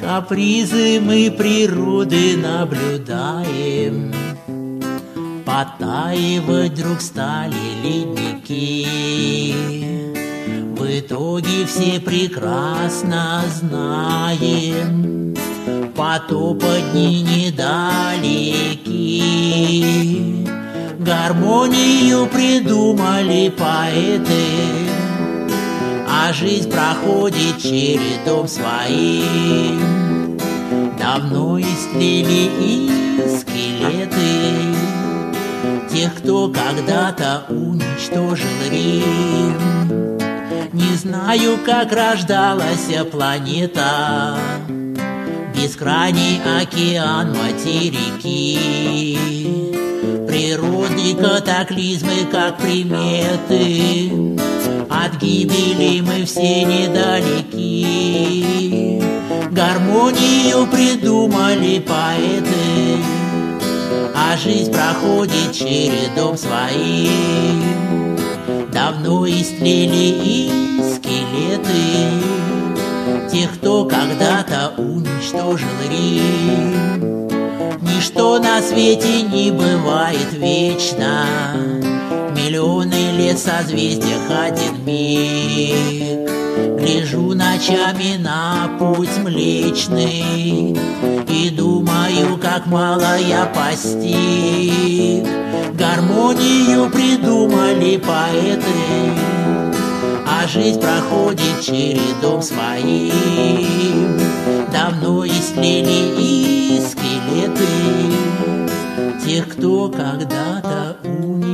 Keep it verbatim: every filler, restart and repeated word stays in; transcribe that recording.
Капризы мы природы наблюдаем, потаивать вдруг стали ледники. В итоге все прекрасно знаем, потопа дни недалеки. Гармонию придумали поэты, а жизнь проходит чередом своим. Давно истлели и скелеты тех, кто когда-то уничтожил Рим. Не знаю, как рождалась планета, бескрайний океан, материки. Природные катаклизмы, как приметы, от гибели мы все недалеки. Гармонию придумали поэты, а жизнь проходит чередом своим. Давно истлели и скелеты тех, кто когда-то уничтожил Рим. Ничто на свете не бывает вечно, миллионы лет в созвездиях один миг. Гляжу ночами на путь Млечный и думаю, как мало я постиг. Гармонию придумали поэты, а жизнь проходит чередом своим. Давно истлели и скелеты тех, кто когда-то умер.